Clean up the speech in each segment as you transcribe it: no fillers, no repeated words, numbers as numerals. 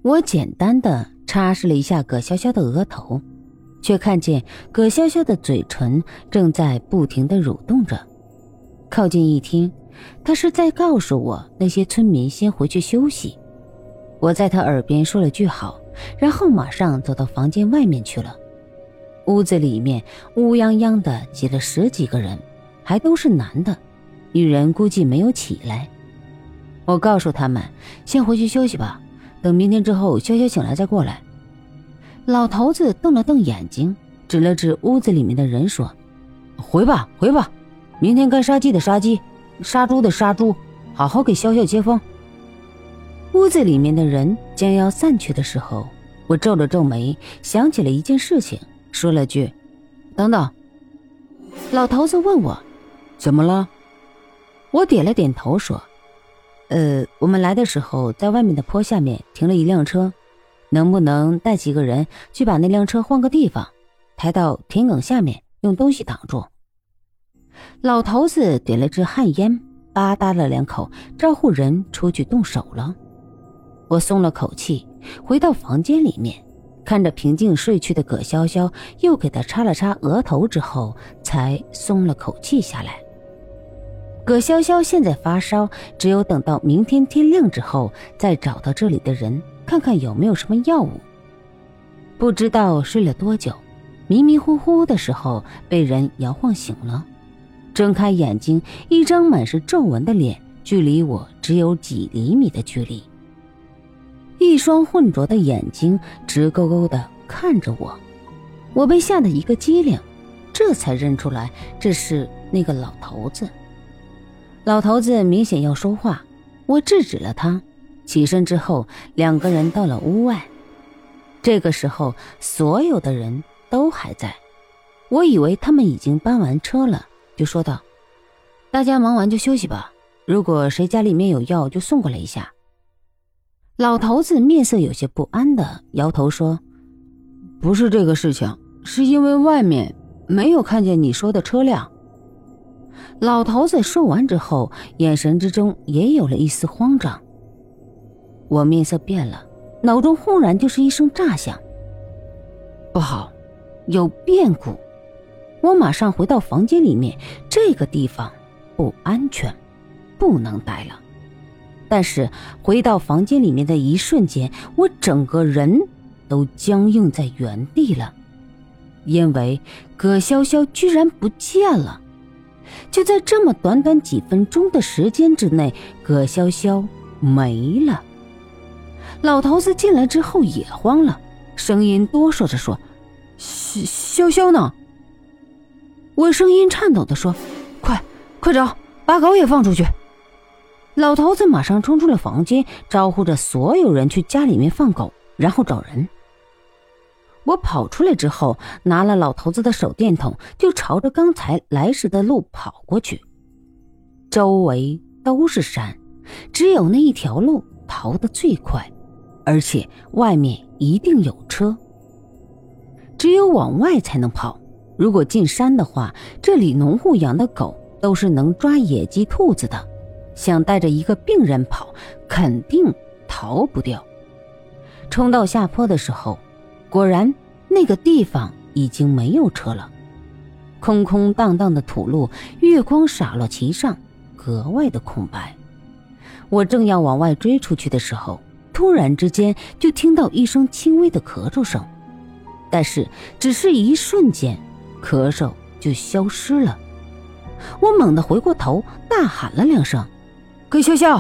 我简单的擦拭了一下葛潇潇的额头，却看见葛潇潇的嘴唇正在不停地蠕动着。靠近一听，他是在告诉我那些村民先回去休息。我在他耳边说了句好，然后马上走到房间外面去了。屋子里面乌泱泱的挤了10几个人，还都是男的，女人估计没有起来。我告诉他们先回去休息吧，等明天之后潇潇醒来再过来。老头子瞪了瞪眼睛，指了指屋子里面的人说，回吧回吧，明天该杀鸡的杀鸡，杀猪的杀猪，好好给潇潇接风。屋子里面的人将要散去的时候，我皱了皱眉，想起了一件事情，说了句等等。老头子问我怎么了，我点了点头说我们来的时候在外面的坡下面停了一辆车，能不能带几个人去把那辆车换个地方，抬到田埂下面，用东西挡住。老头子点了支旱烟，吧嗒了2口，招呼人出去动手了。我松了口气，回到房间里面，看着平静睡去的葛潇潇，又给他擦了擦额头之后，才松了口气下来。葛潇潇现在发烧，只有等到明天天亮之后，再找到这里的人，看看有没有什么药物。不知道睡了多久，迷迷糊糊的时候被人摇晃醒了，睁开眼睛，一张满是皱纹的脸，距离我只有几厘米的距离。一双浑浊的眼睛直勾勾地看着我，我被吓得一个机灵，这才认出来这是那个老头子。老头子明显要说话，我制止了他。起身之后，2个人到了屋外。这个时候所有的人都还在，我以为他们已经搬完车了，就说道，大家忙完就休息吧，如果谁家里面有药就送过来一下。老头子面色有些不安的摇头说，不是这个事情，是因为外面没有看见你说的车辆。老头子说完之后，眼神之中也有了一丝慌张。我面色变了，脑中忽然就是一声炸响，不好，有变故。我马上回到房间里面，这个地方不安全，不能待了。但是回到房间里面的一瞬间，我整个人都僵硬在原地了，因为葛潇潇居然不见了。就在这么短短几分钟的时间之内，葛潇潇没了。老头子进来之后也慌了，声音哆嗦着说，潇潇呢？我声音颤抖地说，快找，把狗也放出去。老头子马上冲出了房间，招呼着所有人去家里面放狗，然后找人。我跑出来之后，拿了老头子的手电筒，就朝着刚才来时的路跑过去。周围都是山，只有那一条路逃得最快，而且外面一定有车。只有往外才能跑，如果进山的话，这里农户养的狗都是能抓野鸡兔子的，想带着一个病人跑，肯定逃不掉。冲到下坡的时候，果然那个地方已经没有车了，空空荡荡的土路，月光洒落其上，格外的空白。我正要往外追出去的时候，突然之间就听到一声轻微的咳嗽声，但是只是一瞬间，咳嗽就消失了。我猛地回过头，大喊了2声，葛潇潇。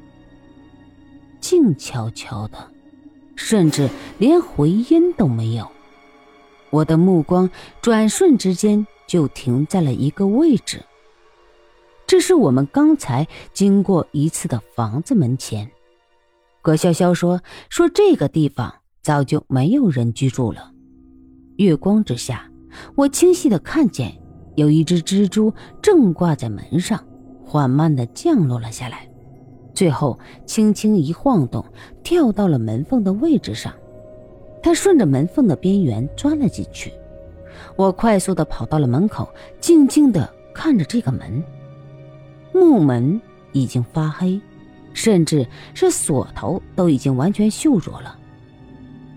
静悄悄的，甚至连回音都没有。我的目光转瞬之间就停在了一个位置，这是我们刚才经过一次的房子门前。葛潇潇说这个地方早就没有人居住了。月光之下，我清晰地看见有一只蜘蛛正挂在门上，缓慢地降落了下来，最后轻轻一晃动，跳到了门缝的位置上。它顺着门缝的边缘钻了进去。我快速地跑到了门口，静静地看着这个门。木门已经发黑，甚至是锁头都已经完全锈弱了，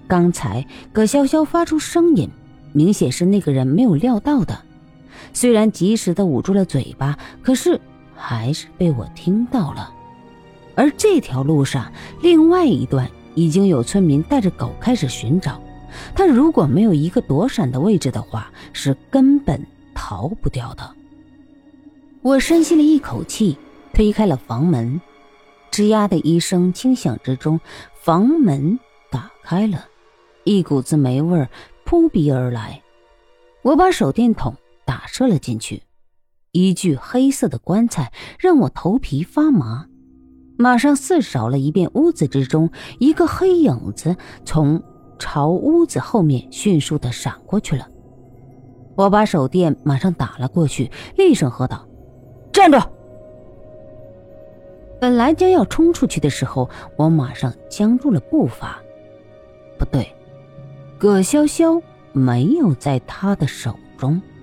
刚才葛潇潇发出声音，明显是那个人没有料到的。虽然及时的捂住了嘴巴，可是还是被我听到了。而这条路上另外一段已经有村民带着狗开始寻找，他如果没有一个躲闪的位置的话，是根本逃不掉的。我深吸了一口气，推开了房门，吱呀的一声轻响之中，房门打开了，一股子霉味扑鼻而来。我把手电筒打射了进去，一具黑色的棺材让我头皮发麻。马上四扫了一遍屋子之中，一个黑影子从朝屋子后面迅速地闪过去了。我把手电马上打了过去，厉声喝道：站住！本来将要冲出去的时候，我马上僵住了步伐。不对，葛潇潇没有在他的手中。